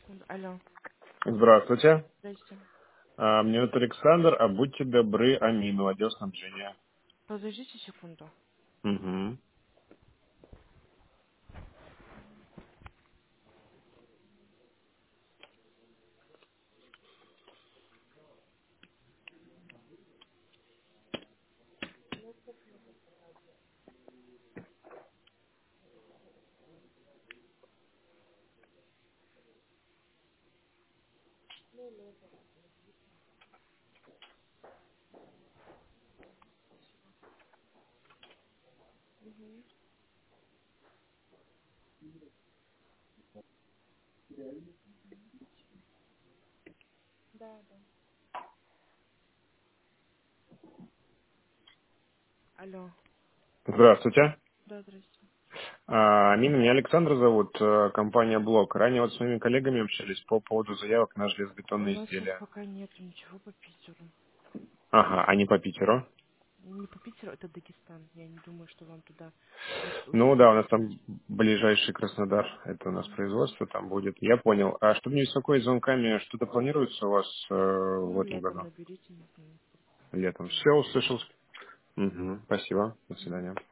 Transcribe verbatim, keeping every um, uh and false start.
Алло, Здравствуйте. здрасте. А, Меня зовут Александр, а будьте добры, Амину, отдел снабжения. Подождите секунду. Угу. Алло, Здравствуйте. да, здрасте. А, Амина, меня Александр зовут, э, компания Блок. Ранее вот с моими коллегами общались по поводу заявок на У железобетонные нас сейчас изделия. пока нет ничего по Питеру. Ага, а не по Питеру. Не по Питеру, это Дагестан. Я не думаю, что вам туда будет Ну да, удобно у нас ехать. там ближайший Краснодар, это у нас Мгм. производство там будет. Я понял. А чтобы не беспокоить звонками, что-то планируется у вас э, в Ну, этом летом году? наберите, не знаю, Летом. не Все, знаю. услышал. Угу. Спасибо. До Мгм. свидания.